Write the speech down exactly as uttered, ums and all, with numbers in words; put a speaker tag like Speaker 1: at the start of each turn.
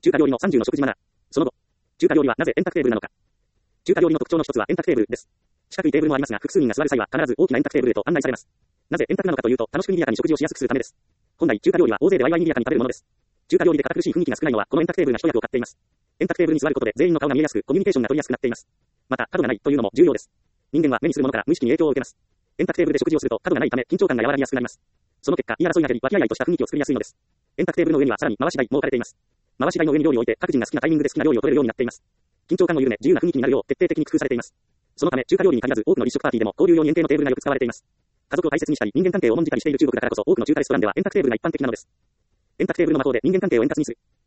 Speaker 1: 中華料理のさんじゅうの食事マナー。その後、中華料理はなぜ円卓テーブルなのか。中華料理の特徴の一つは円卓テーブルです。四角いテーブルもありますが、複数人が座る際は必ず大きな円卓テーブルへと案内されます。なぜ円卓なのかというと、楽しく賑やかに食事をしやすくするためです。本来、中華料理は大勢でワイワイ賑やかに食べるものです。中華料理で堅苦しい雰囲気が少ないのは、この円卓テーブルが一役を買っています。円卓テーブルに座ることで全員の顔が見えやすく、コミュニケーションが取りやすくなっています。また、角がないというのも重要です。人間は目にするものから無意識に影響を受けます。円卓テーブルで食事をすると角がないため緊張感が和らぎやすくなります。その結果、言い争いが減り、和気あいあいとした雰囲気を作りやすいのです。円卓テーブルの上にはさらに回し台も置かれています。回し台の上に料理を置いて、各人が好きなタイミングで好きな料理を取れるようになっています。緊張感を緩め、自由な雰囲気になるよう徹底的に工夫されています。そのため、中華料理に限らず多くの立食パーティーでも交流用に円形のテーブルがよく使われています。家族を大切にしたり、人間関係を重んじたりしている中国だからこそ多くの中華レストランでは円卓テーブルが一般的なのです。円卓テーブルの的で人間関係を円滑にする。